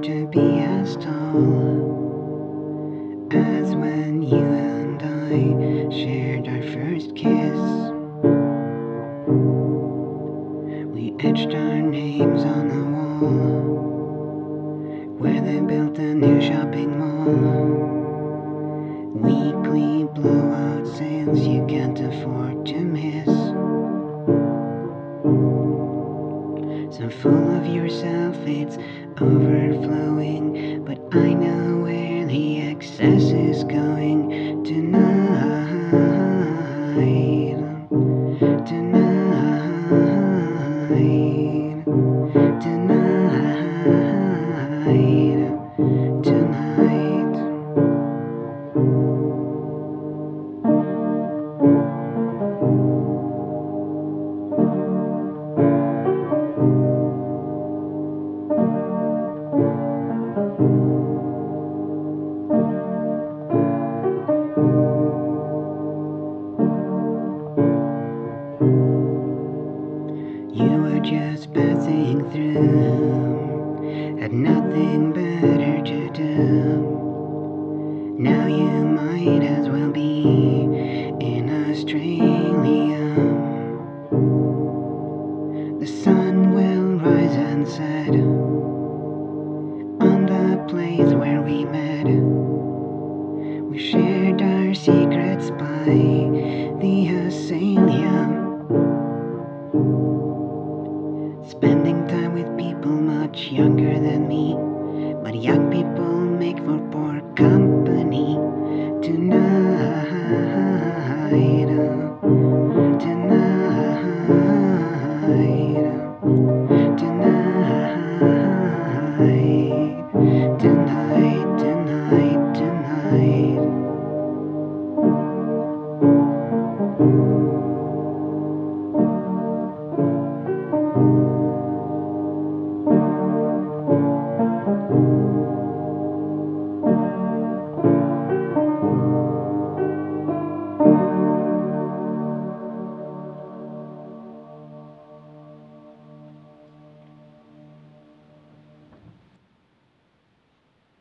to be as tall as when you and I shared our first kiss. We etched our names on the wall where they built a new shopping mall. Weekly blowout sales you can't afford to miss. So full of yourself it's overflowing, but I know where the excess is going tonight. Tonight. Tonight. Tonight. You were just passing through, had nothing better to do. Now you might as well be in Australia. The sun will rise and set on the place where we met. We shared our secrets by the Azalea, spending time with people much younger than me. But young people make for poor company tonight. Tonight.